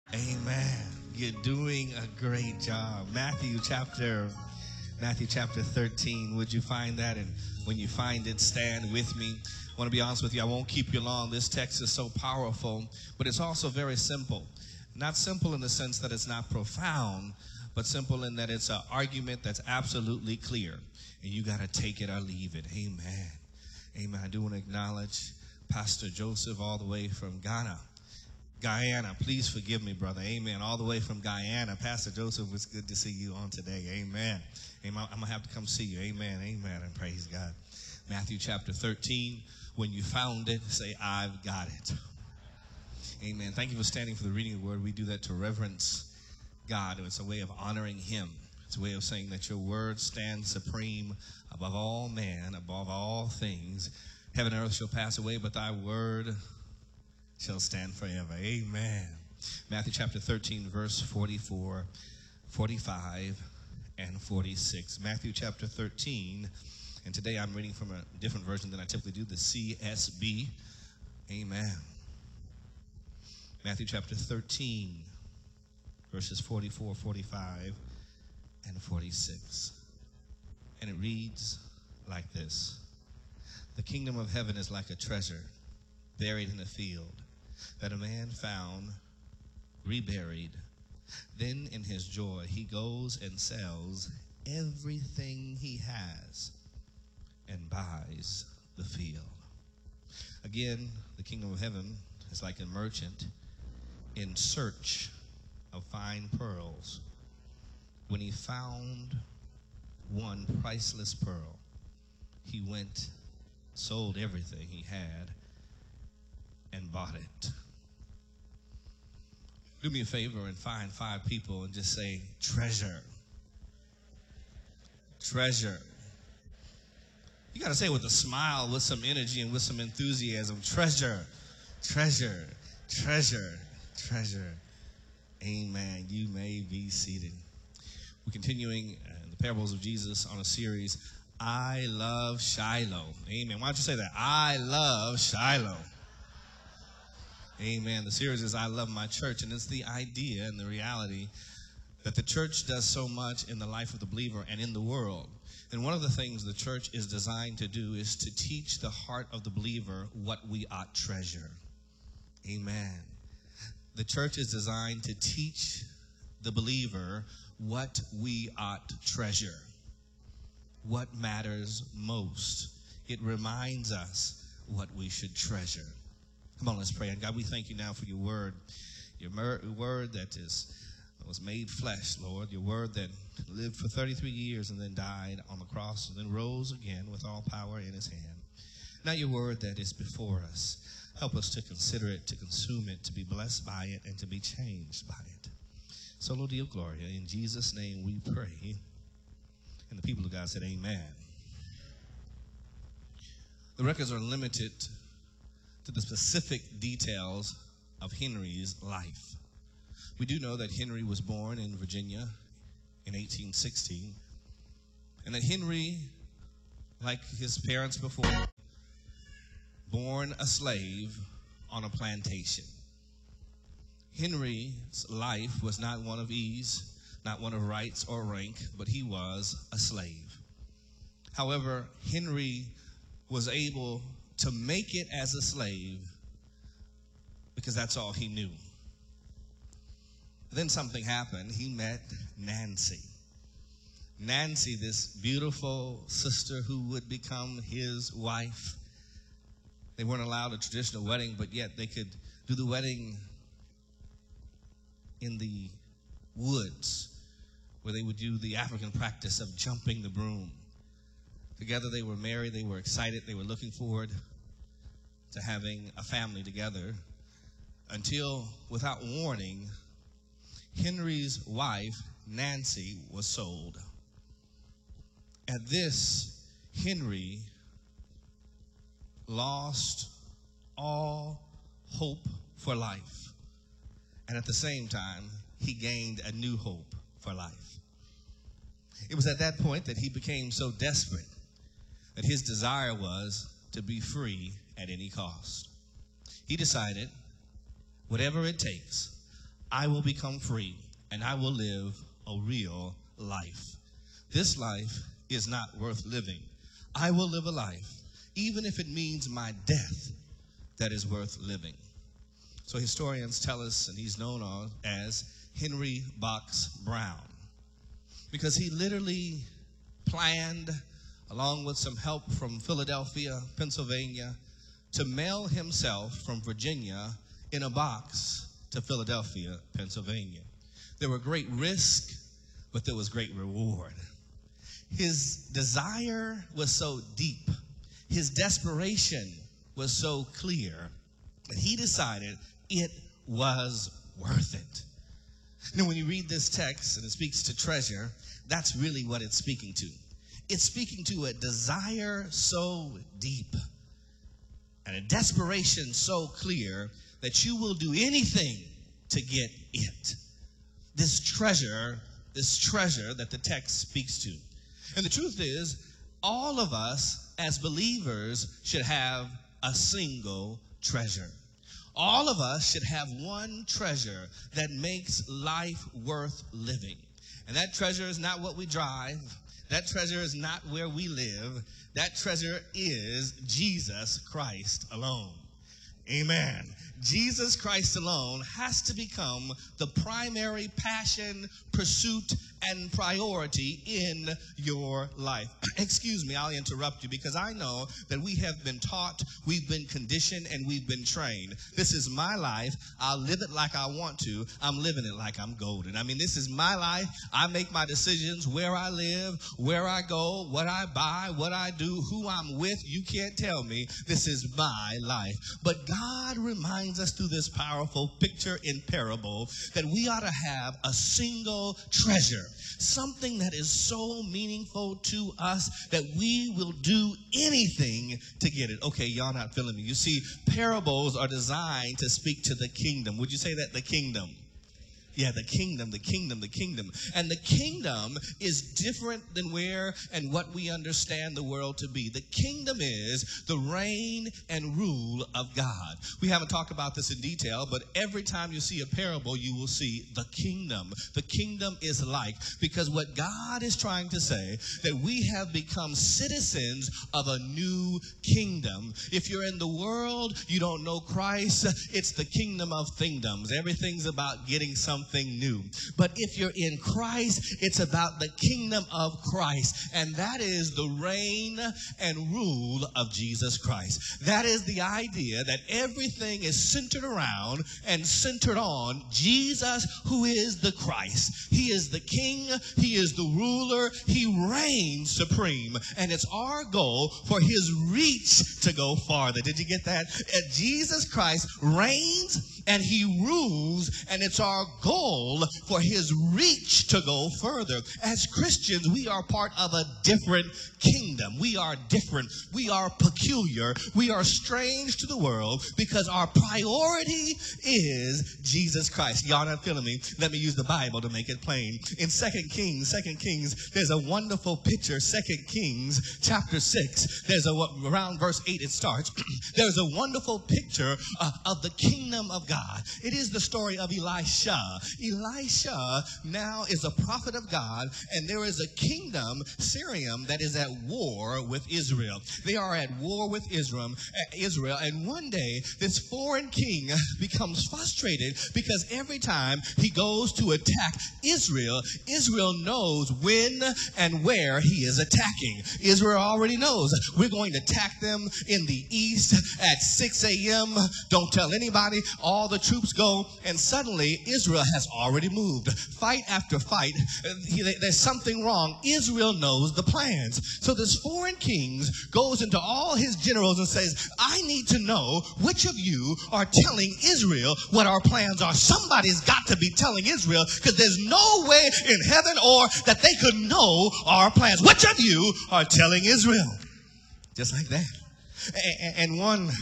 Amen. You're doing a great job. Matthew chapter 13. Would you find that? And when you find it, stand with me. I want to be honest with you, I won't keep you long. This text is so powerful, but it's also very simple. Not simple in the sense that it's not profound, but simple in that it's an argument that's absolutely clear. And you got to take it or leave it. Amen. Amen. I do want to acknowledge Pastor Joseph all the way from Guyana. Please forgive me, brother. Amen. All the way from Guyana. Pastor Joseph, it's good to see you on today. Amen. Amen. I'm going to have to come see you. Amen. Amen. And praise God. Matthew chapter 13. When you found it, say, I've got it. Amen. Thank you for standing for the reading of the word. We do that to reverence God. It's a way of honoring him. It's a way of saying that your word stands supreme above all man, above all things. Heaven and earth shall pass away, but thy word shall stand forever. Amen. Matthew chapter 13, verse 44, 45, and 46. Matthew chapter 13, and today I'm reading from a different version than I typically do, the CSB. Amen. Matthew chapter 13, verses 44, 45, and 46. And it reads like this. The kingdom of heaven is like a treasure buried in a field that a man found, reburied. Then in his joy, he goes and sells everything he has and buys the field. Again, the kingdom of heaven is like a merchant in search of fine pearls. When he found one priceless pearl, he went, sold everything he had, and bought it. Do me a favor and find 5 people and just say, treasure. Treasure. You got to say it with a smile, with some energy, and with some enthusiasm. Treasure, treasure, treasure, treasure. Amen. You may be seated. We're continuing the parables of Jesus on a series, I Love Shiloh. Amen. Why don't you say that? I love Shiloh. Amen. The series is I Love My Church, and it's the idea and the reality that the church does so much in the life of the believer and in the world. And one of the things the church is designed to do is to teach the heart of the believer what we ought treasure. Amen. The church is designed to teach the believer what we ought treasure, what matters most. It reminds us what we should treasure. Come on, let's pray. And God, we thank you now for your word that was made flesh, Lord, your word that lived for 33 years and then died on the cross and then rose again with all power in his hand. Now your word that is before us, help us to consider it, to consume it, to be blessed by it, and to be changed by it. So, Lord, Dio Gloria, in Jesus' name we pray. And the people of God said, amen. The records are limited to the specific details of Henry's life. We do know that Henry was born in Virginia in 1816, and that Henry, like his parents before, born a slave on a plantation. Henry's life was not one of ease, not one of rights or rank, but he was a slave. However, Henry was able to make it as a slave because that's all he knew. Then something happened. He met Nancy. Nancy, this beautiful sister who would become his wife. They weren't allowed a traditional wedding, but yet they could do the wedding in the woods where they would do the African practice of jumping the broom. Together they were married, they were excited, they were looking forward to having a family together until, without warning, Henry's wife, Nancy, was sold. At this, Henry lost all hope for life. And at the same time, he gained a new hope for life. It was at that point that he became so desperate that his desire was to be free at any cost. He decided, whatever it takes, I will become free and I will live a real life. This life is not worth living. I will live a life, even if it means my death, that is worth living. So historians tell us, and he's known as Henry Box Brown, because he literally planned, along with some help from Philadelphia, Pennsylvania, to mail himself from Virginia in a box to Philadelphia, Pennsylvania. There were great risks, but there was great reward. His desire was so deep, his desperation was so clear, that he decided it was worth it. Now, when you read this text and it speaks to treasure, that's really what it's speaking to. It's speaking to a desire so deep and a desperation so clear that you will do anything to get it. This treasure that the text speaks to. And the truth is, all of us as believers should have a single treasure. All of us should have one treasure that makes life worth living. And that treasure is not what we drive. That treasure is not where we live. That treasure is Jesus Christ alone. Amen. Jesus Christ alone has to become the primary passion, pursuit, and priority in your life. Excuse me, I'll interrupt you because I know that we have been taught, we've been conditioned, and we've been trained. This is my life. I'll live it like I want to. I'm living it like I'm golden. I mean, this is my life. I make my decisions where I live, where I go, what I buy, what I do, who I'm with. You can't tell me this is my life. But God reminds us through this powerful picture in parable that we ought to have a single treasure, something that is so meaningful to us that we will do anything to get it. Okay, y'all not feeling me. You see, parables are designed to speak to the kingdom. Would you say that? The kingdom. Yeah, the kingdom. And the kingdom is different than where and what we understand the world to be. The kingdom is the reign and rule of God. We haven't talked about this in detail, but every time you see a parable, you will see the kingdom. The kingdom is like, because what God is trying to say, that we have become citizens of a new kingdom. If you're in the world, you don't know Christ, it's the kingdom of thingdoms. Everything's about getting something new. But if you're in Christ, it's about the kingdom of Christ, and that is the reign and rule of Jesus Christ. That is the idea that everything is centered around and centered on Jesus, who is the Christ. He is the king, he is the ruler, he reigns supreme, and it's our goal for his reach to go farther. Did you get that? Jesus Christ reigns and he rules, and it's our goal for his reach to go further. As Christians, we are part of a different kingdom. We are different. We are peculiar. We are strange to the world because our priority is Jesus Christ. Y'all not feeling me? Let me use the Bible to make it plain. In 2 Kings, there's a wonderful picture. 2 Kings chapter 6, around verse 8 it starts. There's a wonderful picture of the kingdom of God. It is the story of Elisha. Elisha now is a prophet of God, and there is a kingdom, Syria, that is at war with Israel. They are at war with Israel, and one day this foreign king becomes frustrated because every time he goes to attack Israel, Israel knows when and where he is attacking. Israel already knows, we're going to attack them in the east at 6 a.m. Don't tell anybody. All the troops go, and suddenly Israel has already moved. Fight after fight, there's something wrong. Israel knows the plans. So this foreign king goes into all his generals and says, I need to know which of you are telling Israel what our plans are. Somebody's got to be telling Israel, because there's no way in heaven or that they could know our plans. Which of you are telling Israel? Just like that. And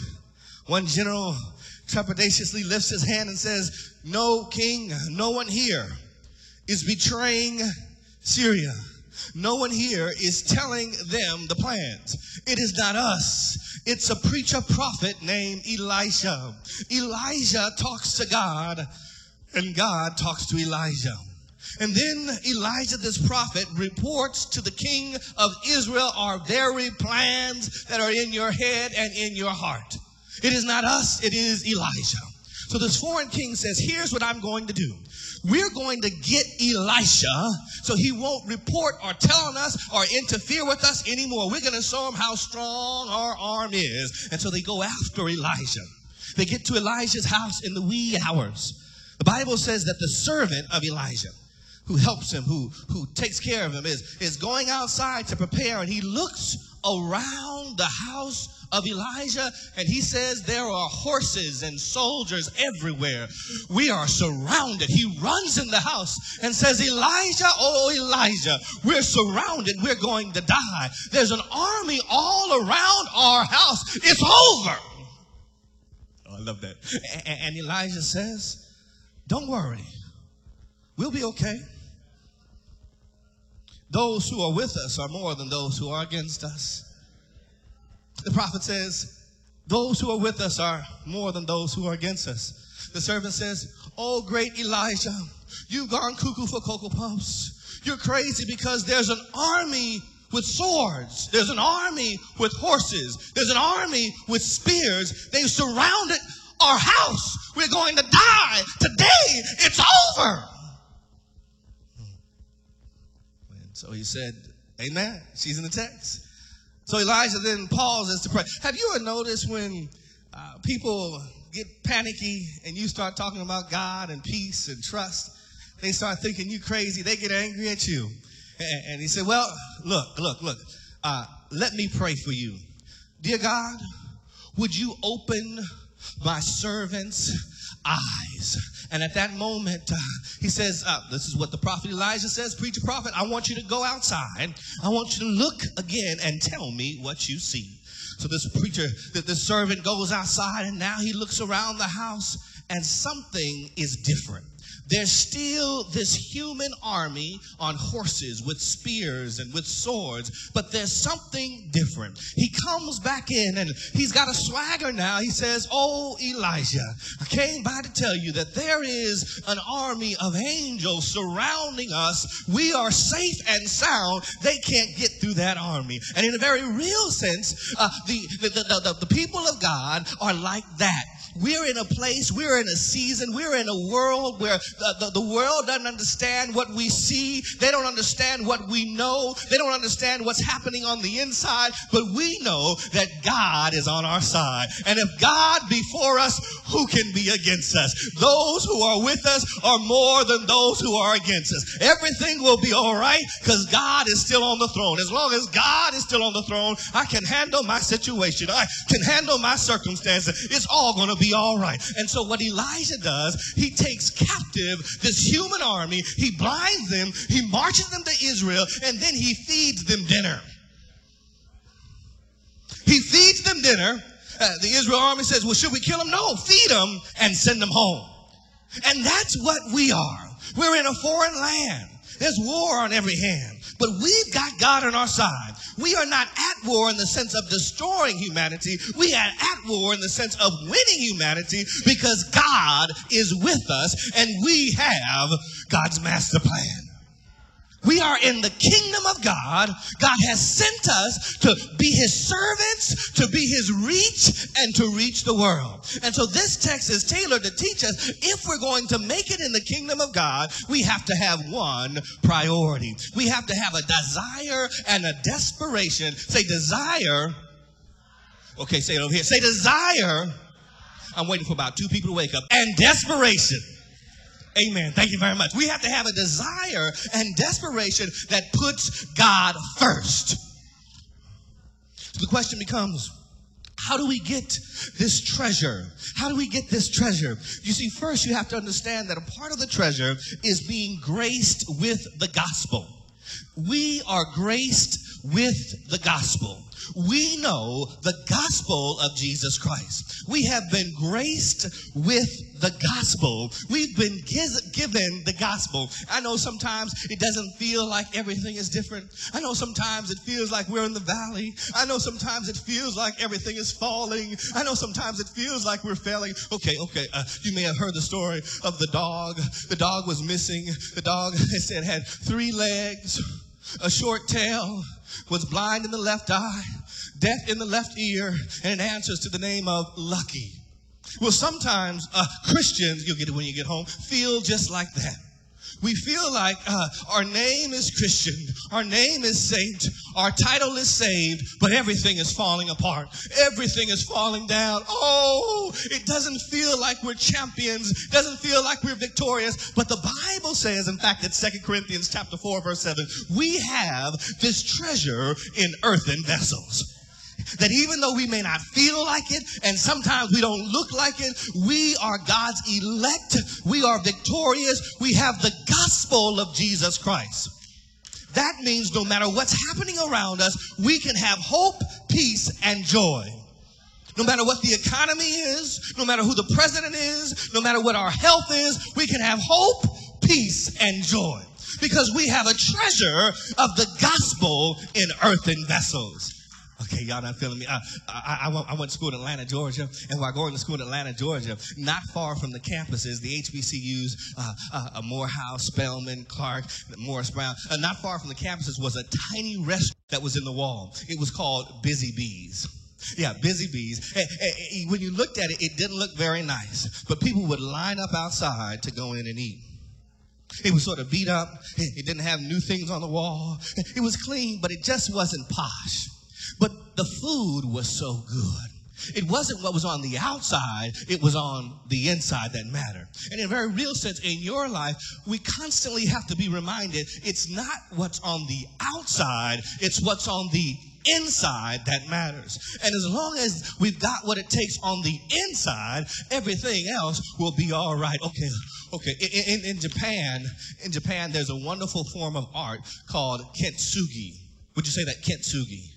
one general trepidatiously lifts his hand and says, no, king, no one here is betraying Syria. No one here is telling them the plans. It is not us. It's a preacher prophet named Elisha. Elijah talks to God And God talks to Elijah. And then Elijah, this prophet, reports to the king of Israel our very plans that are in your head and in your heart. It is not us, it is Elijah. So this foreign king says, here's what I'm going to do. We're going to get Elisha so he won't report or tell on us or interfere with us anymore. We're going to show him how strong our arm is. And so they go after Elijah. They get to Elijah's house in the wee hours. The Bible says that the servant of Elijah, who helps him, who takes care of him, is going outside to prepare, and he looks around the house of Elijah, and he says there are horses and soldiers everywhere. We are surrounded. He runs in the house and says, Elijah, oh Elijah, we're surrounded. We're going to die. There's an army all around our house. It's over. Oh, I love that. And Elijah says, don't worry. We'll be okay. Those who are with us are more than those who are against us. The prophet says, those who are with us are more than those who are against us. The servant says, oh, great Elijah, you've gone cuckoo for Cocoa Puffs. You're crazy because there's an army with swords. There's an army with horses. There's an army with spears. They've surrounded our house. We're going to die. Today, it's over. So he said, amen. She's in the text. So Elijah then pauses to pray. Have you ever noticed when people get panicky and you start talking about God and peace and trust, they start thinking you crazy. They get angry at you. And he said, well, look. Let me pray for you. Dear God, would you open my servant's eyes? And at that moment, he says, this is what the prophet Elijah says, preacher prophet, I want you to go outside. I want you to look again and tell me what you see. So this preacher, this servant goes outside, and now he looks around the house, and something is different. There's still this human army on horses with spears and with swords, but there's something different. He comes back in and he's got a swagger now. He says, oh, Elijah, I came by to tell you that there is an army of angels surrounding us. We are safe and sound. They can't get through that army. And in a very real sense, the people of God are like that. We're in a place, we're in a season, we're in a world where the world doesn't understand what we see. They don't understand what we know. They don't understand what's happening on the inside. But we know that God is on our side. And if God be for us, who can be against us? Those who are with us are more than those who are against us. Everything will be all right because God is still on the throne. As long as God is still on the throne, I can handle my situation. I can handle my circumstances. It's all going to be all right. And so what Elijah does, he takes captive this human army, he blinds them, he marches them to Israel, and then he feeds them dinner. He feeds them dinner. The Israel army says, well, should we kill them? No, feed them and send them home. And that's what we are. We're in a foreign land. There's war on every hand. But we've got God on our side. We are not at war in the sense of destroying humanity. We are at war in the sense of winning humanity because God is with us and we have God's master plan. We are in the kingdom of God. God has sent us to be his servants, to be his reach, and to reach the world. And so this text is tailored to teach us if we're going to make it in the kingdom of God, we have to have one priority. We have to have a desire and a desperation. Say desire. Okay, say it over here. Say desire. I'm waiting for about 2 people to wake up. And desperation. Amen. Thank you very much. We have to have a desire and desperation that puts God first. So the question becomes, how do we get this treasure? How do we get this treasure? You see, first you have to understand that a part of the treasure is being graced with the gospel. We are graced with the gospel. We know the gospel of Jesus Christ. We have been graced with the gospel. We've been given the gospel. I know sometimes it doesn't feel like everything is different. I know sometimes it feels like we're in the valley. I know sometimes it feels like everything is falling. I know sometimes it feels like we're failing. Okay. You may have heard the story of the dog. The dog was missing. The dog, it said, had 3 legs, a short tail, was blind in the left eye, deaf in the left ear, and it answers to the name of Lucky. Well, sometimes Christians, you'll get it when you get home, feel just like that. We feel like our name is Christian, our name is saint, our title is saved, but everything is falling apart. Everything is falling down. Oh, it doesn't feel like we're champions. It doesn't feel like we're victorious. But the Bible says, in fact, in 2 Corinthians chapter 4, verse 7, we have this treasure in earthen vessels. That even though we may not feel like it, and sometimes we don't look like it, we are God's elect. We are victorious. We have the gospel of Jesus Christ. That means no matter what's happening around us, we can have hope, peace, and joy. No matter what the economy is, no matter who the president is, no matter what our health is, we can have hope, peace, and joy. Because we have a treasure of the gospel in earthen vessels. Okay, y'all not feeling me. I went to school in Atlanta, Georgia, and while going to school in Atlanta, Georgia, not far from the campuses, the HBCUs, Morehouse, Spelman, Clark, Morris Brown, not far from the campuses was a tiny restaurant that was in the wall. It was called Busy Bees. Yeah, Busy Bees. When you looked at it, it didn't look very nice, but people would line up outside to go in and eat. It was sort of beat up. It didn't have new things on the wall. It was clean, but it just wasn't posh. But the food was so good. It wasn't what was on the outside, it was on the inside that mattered. And in a very real sense, in your life, we constantly have to be reminded it's not what's on the outside, it's what's on the inside that matters. And as long as we've got what it takes on the inside, everything else will be all right. Okay. In Japan, there's a wonderful form of art called kintsugi. Would you say that? Kintsugi.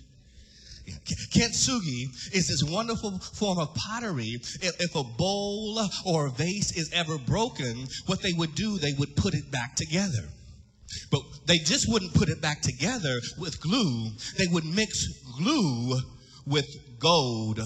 Kintsugi is this wonderful form of pottery. If a bowl or a vase is ever broken, what they would do, they would put it back together. But they just wouldn't put it back together with glue. They would mix glue with gold.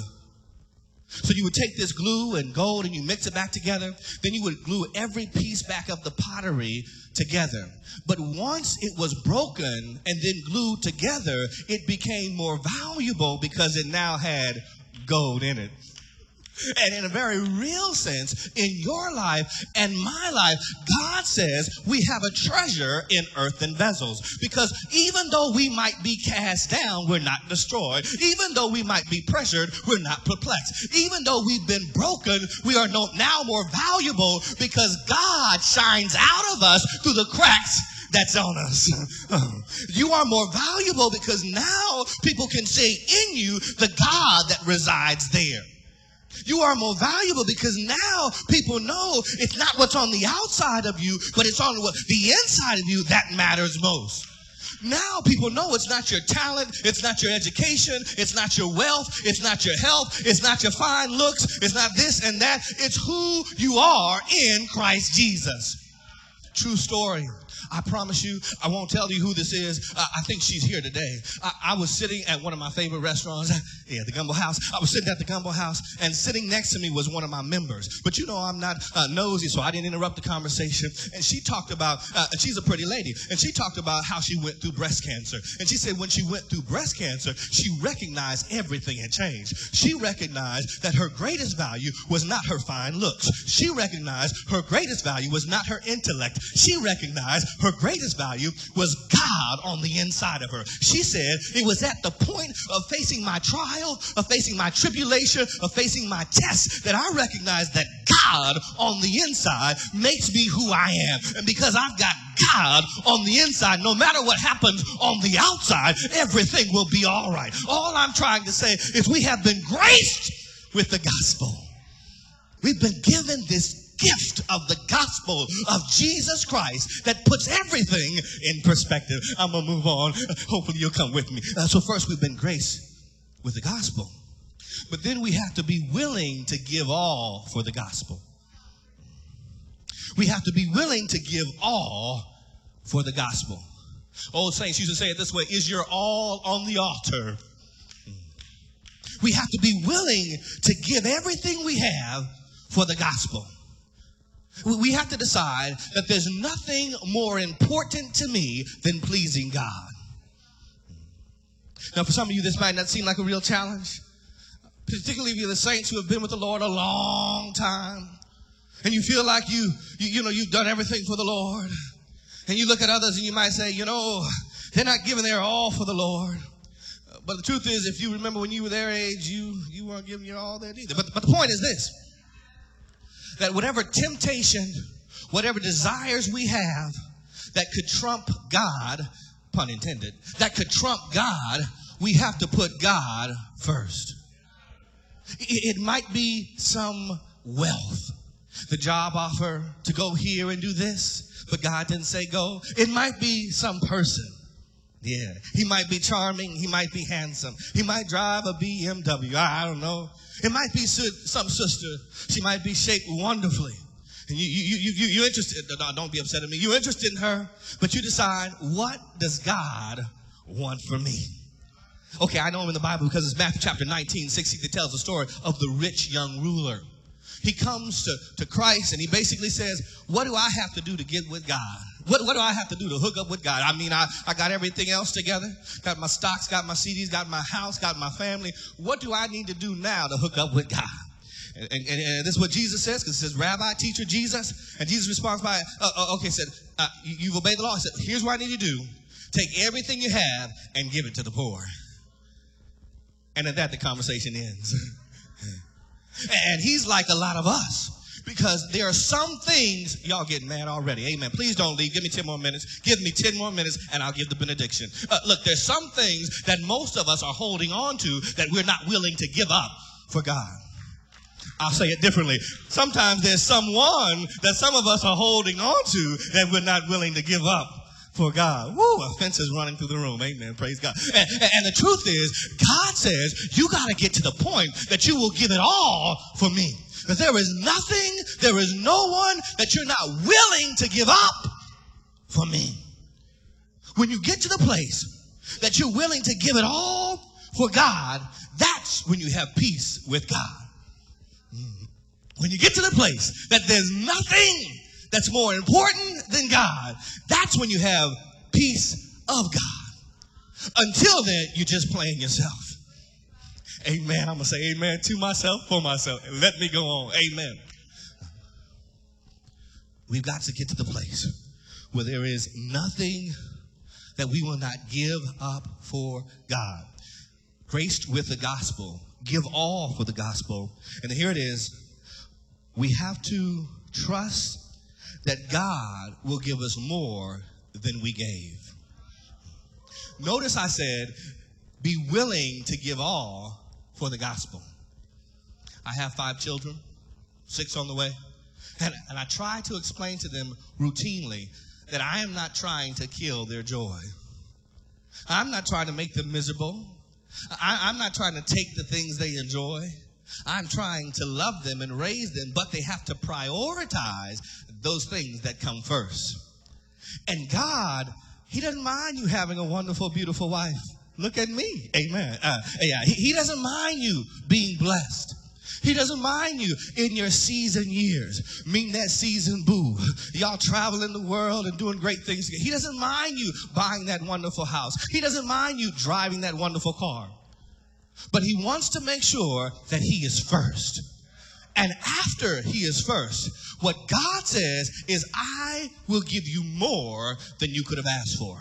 So you would take this glue and gold and you mix it back together. Then you would glue every piece back of the pottery together. But once it was broken and then glued together, it became more valuable because it now had gold in it. And in a very real sense, in your life and my life, God says we have a treasure in earthen vessels. Because even though we might be cast down, we're not destroyed. Even though we might be pressured, we're not perplexed. Even though we've been broken, we are now more valuable because God shines out of us through the cracks that's on us. You are more valuable because now people can see in you the God that resides there. You are more valuable because now people know it's not what's on the outside of you, but it's on the inside of you that matters most. Now people know it's not your talent, it's not your education, it's not your wealth, it's not your health, it's not your fine looks, it's not this and that. It's who you are in Christ Jesus. True story. I promise you, I won't tell you who this is. I think she's here today. I was sitting at one of my favorite restaurants, the Gumbo House. I was sitting at the Gumbo House, and sitting next to me was one of my members. But you know I'm not nosy, so I didn't interrupt the conversation. And she talked about, and she's a pretty lady, and she talked about how she went through breast cancer. And she said when she went through breast cancer, she recognized everything had changed. She recognized that her greatest value was not her fine looks. She recognized her greatest value was not her intellect. She recognized her greatest value was God on the inside of her. She said it was at the point of facing my trial, of facing my tribulation, of facing my test that I recognized that God on the inside makes me who I am. And because I've got God on the inside, no matter what happens on the outside, everything will be all right. All I'm trying to say is we have been graced with the gospel. We've been given this gift of the gospel of Jesus Christ that puts everything in perspective. I'm going to move on. Hopefully you'll come with me. So first we've been graced with the gospel. But then we have to be willing to give all for the gospel. We have to be willing to give all for the gospel. Old saints used to say it this way: is your all on the altar? We have to be willing to give everything we have for the gospel. We have to decide that there's nothing more important to me than pleasing God. Now, for some of you, this might not seem like a real challenge, particularly if you're the saints who have been with the Lord a long time, and you feel like you've done everything for the Lord. And you look at others and you might say, they're not giving their all for the Lord. But the truth is, if you remember when you were their age, you weren't giving your all there either. But the point is this, that whatever temptation, whatever desires we have that could trump God, pun intended, that could trump God, we have to put God first. It might be some wealth, the job offer to go here and do this, but God didn't say go. It might be some person. Yeah, he might be charming. He might be handsome. He might drive a BMW. I don't know. It might be some sister. She might be shaped wonderfully. And you're interested. No, don't be upset at me. You're interested in her, but you decide, what does God want from me? Okay, I know him in the Bible because it's Matthew chapter 19:16 that tells the story of the rich young ruler. He comes to Christ and he basically says, what do I have to do to get with God? What do I have to do to hook up with God? I mean, I got everything else together. Got my stocks, got my CDs, got my house, got my family. What do I need to do now to hook up with God? And this is what Jesus says, because it says, Rabbi, teacher, Jesus. And Jesus responds by, said, you've obeyed the law. He said, here's what I need to do. Take everything you have and give it to the poor. And at that, the conversation ends. And he's like a lot of us, because there are some things, y'all getting mad already. Amen. Please don't leave. Give me 10 more minutes. Give me 10 more minutes and I'll give the benediction. Look, there's some things that most of us are holding on to that we're not willing to give up for God. I'll say it differently. Sometimes there's someone that some of us are holding on to that we're not willing to give up for God. Woo, offense is running through the room. Amen. Praise God. And the truth is, God says, you got to get to the point that you will give it all for me. Because there is nothing, there is no one that you're not willing to give up for me. When you get to the place that you're willing to give it all for God, that's when you have peace with God. When you get to the place that there's nothing that's more important than God, that's when you have peace of God. Until then, you're just playing yourself. Amen. I'm going to say amen to myself, for myself, and let me go on. Amen. We've got to get to the place where there is nothing that we will not give up for God. Graced with the gospel. Give all for the gospel. And here it is. We have to trust that God will give us more than we gave. Notice I said, be willing to give all for the gospel. I have 5 children, 6 on the way. And I try to explain to them routinely that I am not trying to kill their joy. I'm not trying to make them miserable. I'm not trying to take the things they enjoy. I'm trying to love them and raise them, but they have to prioritize those things that come first. And God, he doesn't mind you having a wonderful, beautiful wife. Look at me. Amen. He doesn't mind you being blessed. He doesn't mind you in your season years, meeting that season boo. Y'all traveling the world and doing great things together. He doesn't mind you buying that wonderful house. He doesn't mind you driving that wonderful car. But he wants to make sure that he is first. And after he is first, what God says is, I will give you more than you could have asked for.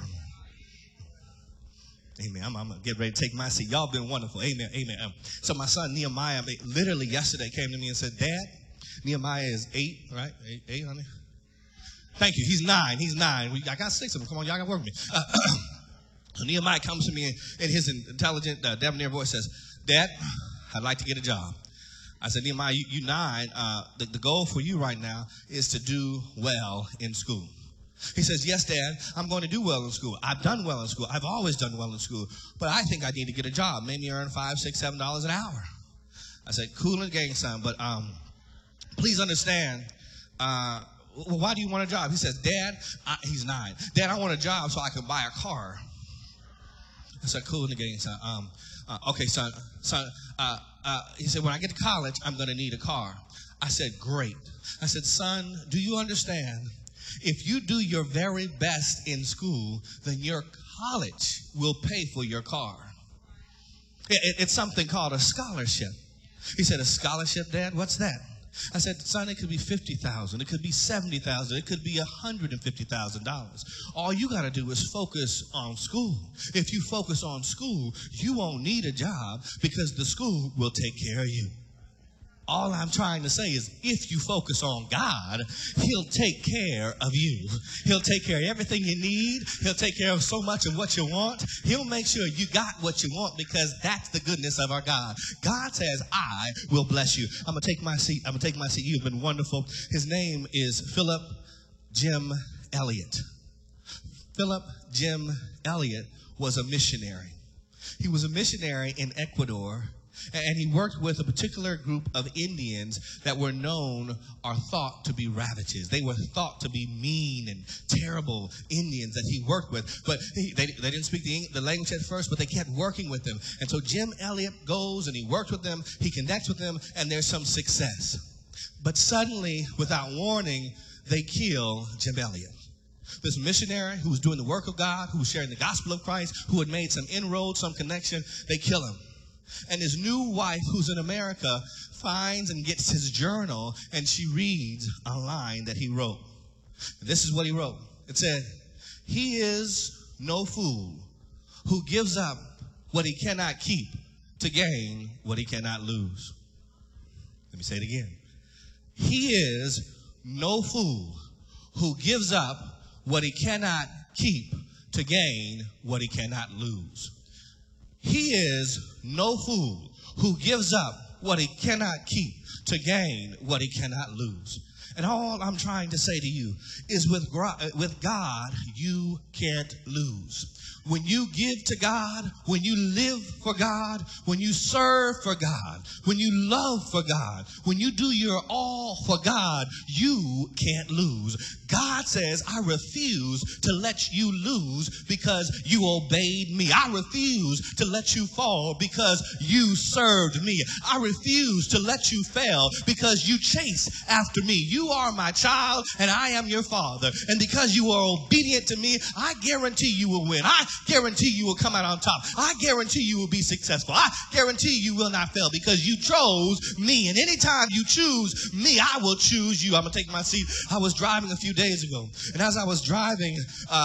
Amen. I'm going to get ready to take my seat. Y'all been wonderful. Amen. Amen. So my son Nehemiah literally yesterday came to me and said, Dad, Nehemiah is 8, right? 8, honey? Thank you. He's 9. He's 9. I got 6 of them. Come on, y'all got to work with me. So Nehemiah comes to me in his intelligent, debonair voice, says, Dad, I'd like to get a job. I said, Nehemiah, you 9, the goal for you right now is to do well in school. He says, yes, Dad, I'm going to do well in school. I've done well in school. I've always done well in school. But I think I need to get a job, maybe earn $5, $6, $7 an hour. I said, cool and gang, son, but please understand, well, why do you want a job? He says, Dad, he's 9. Dad, I want a job so I can buy a car. I said, cool and gang, son. Okay, son, he said, when I get to college, I'm going to need a car. I said, great. I said, son, do you understand? If you do your very best in school, then your college will pay for your car. It's something called a scholarship. He said, a scholarship, Dad? What's that? I said, son, it could be $50,000. It could be $70,000. It could be $150,000. All you got to do is focus on school. If you focus on school, you won't need a job because the school will take care of you. All I'm trying to say is if you focus on God, he'll take care of you. He'll take care of everything you need. He'll take care of so much of what you want. He'll make sure you got what you want because that's the goodness of our God. God says, I will bless you. I'm going to take my seat. You've been wonderful. His name is Philip Jim Elliott. Philip Jim Elliott was a missionary. He was a missionary in Ecuador. And he worked with a particular group of Indians that were known or thought to be ravages. They were thought to be mean and terrible Indians that he worked with. But they didn't speak the language at first, but they kept working with them. And so Jim Elliott goes and he worked with them. He connects with them, and there's some success. But suddenly, without warning, they kill Jim Elliott. This missionary who was doing the work of God, who was sharing the gospel of Christ, who had made some inroads, some connection, they kill him. And his new wife, who's in America, finds and gets his journal, and she reads a line that he wrote. And this is what he wrote. It said, he is no fool who gives up what he cannot keep to gain what he cannot lose. Let me say it again. He is no fool who gives up what he cannot keep to gain what he cannot lose. He is no fool who gives up what he cannot keep to gain what he cannot lose. And all I'm trying to say to you is with God, you can't lose. When you give to God, when you live for God, when you serve for God, when you love for God, when you do your all for God, you can't lose. God says, I refuse to let you lose because you obeyed me. I refuse to let you fall because you served me. I refuse to let you fail because you chase after me. You are my child and I am your father. And because you are obedient to me, I guarantee you will win. I guarantee you will come out on top. I guarantee you will be successful. I guarantee you will not fail because you chose me. And anytime you choose me, I will choose you. I'm going to take my seat. I was driving a few days ago. And as I was driving,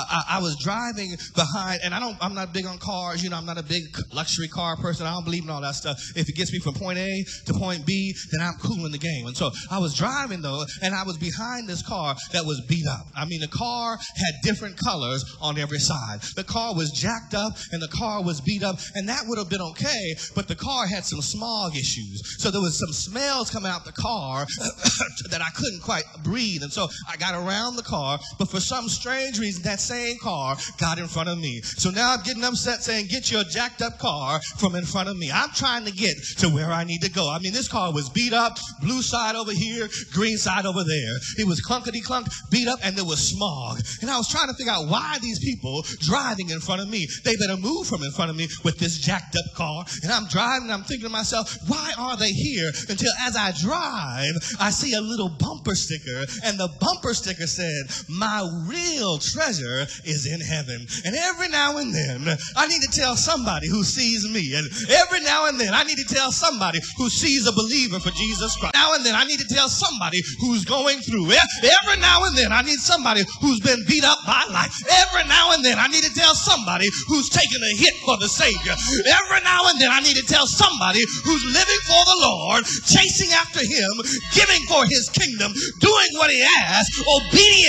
I was driving behind, and I'm not big on cars. You know, I'm not a big luxury car person. I don't believe in all that stuff. If it gets me from point A to point B, then I'm cool in the game. And so I was driving, though, and I was behind this car that was beat up. I mean, the car had different colors on every side. The car was jacked up, and the car was beat up, and that would have been okay, but the car had some smog issues. So there was some smells coming out the car that I couldn't quite breathe. And so I got around the car, but for some strange reason, that same car got in front of me. So now I'm getting upset saying, get your jacked up car from in front of me. I'm trying to get to where I need to go. I mean, this car was beat up, blue side over here, green side over there. It was clunkety clunk, beat up, and there was smog. And I was trying to figure out why these people driving in front of me. They better move from in front of me with this jacked up car. And I'm driving, and I'm thinking to myself, why are they here? Until as I drive, I see a little bumper sticker, and the bumper sticker said, my real treasure is in heaven. And every now and then, I need to tell somebody who sees me. And every now and then, I need to tell somebody who sees a believer for Jesus Christ. Now and then, I need to tell somebody who's going through. Every now and then, I need somebody who's been beat up by life. Every now and then, I need to tell somebody who's taken a hit for the Savior. Every now and then, I need to tell somebody who's living for the Lord, chasing after Him, giving for His kingdom, doing what He asks, obedient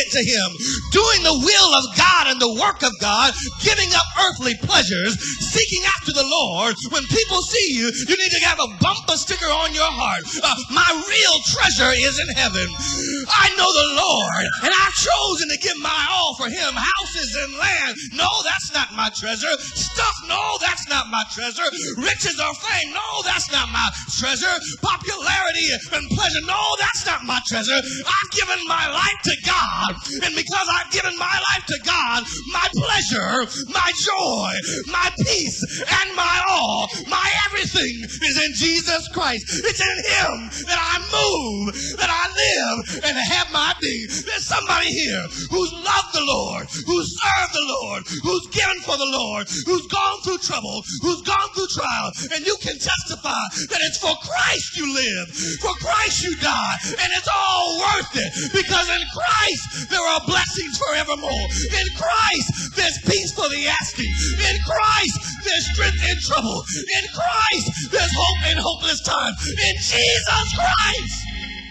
obedient to him, doing the will of God and the work of God, giving up earthly pleasures, seeking after the Lord. When people see you, you need to have a bumper sticker on your heart. My real treasure is in heaven. I know the Lord, and I've chosen to give my all for him. Houses and land, no, that's not my treasure. Stuff, no, that's not my treasure. Riches or fame, no, that's not my treasure. Popularity and pleasure, no, that's not my treasure. I've given my life to God, and because I've given my life to God, my pleasure, my joy, my peace, and my all, my everything is in Jesus Christ. It's in him that I move, that I live, and have my being. There's somebody here who's loved the Lord, who's served the Lord, who's given for the Lord, who's gone through trouble, who's gone through trial, and you can testify that it's for Christ you live, for Christ you die, and it's all worth it, because in Christ there are blessings forevermore. In Christ there's peace for the asking. In Christ there's strength in trouble. In Christ there's hope in hopeless times. In Jesus Christ.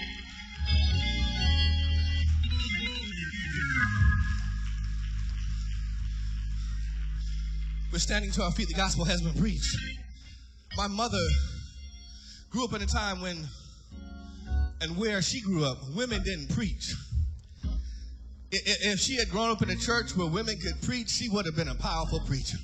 We're standing to our feet. The gospel has been preached. My mother grew up in a time when, and where she grew up, women didn't preach. If she had grown up in a church where women could preach, she would have been a powerful preacher.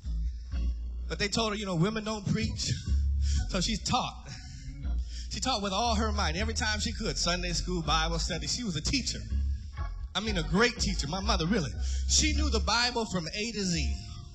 But they told her, women don't preach. So she's taught. She taught with all her might, every time she could. Sunday school, Bible study. She was a teacher. I mean, a great teacher. My mother, really. She knew the Bible from A to Z.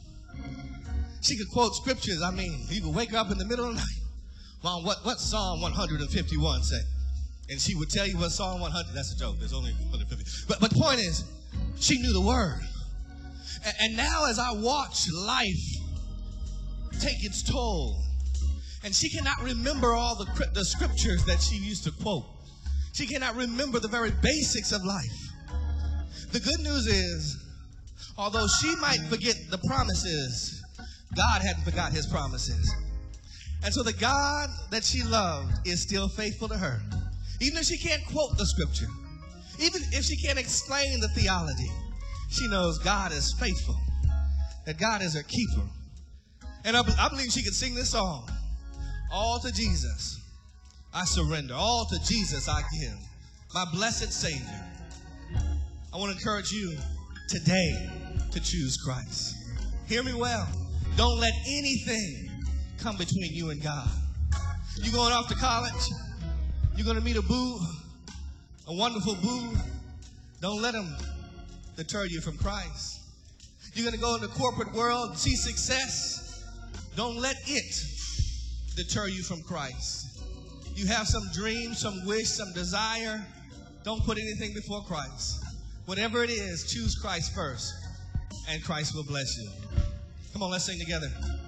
She could quote scriptures. I mean, you could wake up in the middle of the night. Mom, what Psalm 151 say? And she would tell you what Psalm 100, that's a joke. There's only 150. But the point is, she knew the word. And now as I watch life take its toll, and she cannot remember all the scriptures that she used to quote. She cannot remember the very basics of life. The good news is, although she might forget the promises, God hadn't forgot his promises. And so the God that she loved is still faithful to her. Even if she can't quote the scripture, even if she can't explain the theology, she knows God is faithful, that God is her keeper. And I believe she could sing this song. All to Jesus I surrender. All to Jesus I give. My blessed Savior. I want to encourage you today to choose Christ. Hear me well. Don't let anything come between you and God. You're going off to college. You're going to meet a boo, a wonderful boo. Don't let him deter you from Christ. You're going to go in the corporate world, see success. Don't let it deter you from Christ. You have some dream, some wish, some desire. Don't put anything before Christ. Whatever it is, choose Christ first, and Christ will bless you. Come on, let's sing together.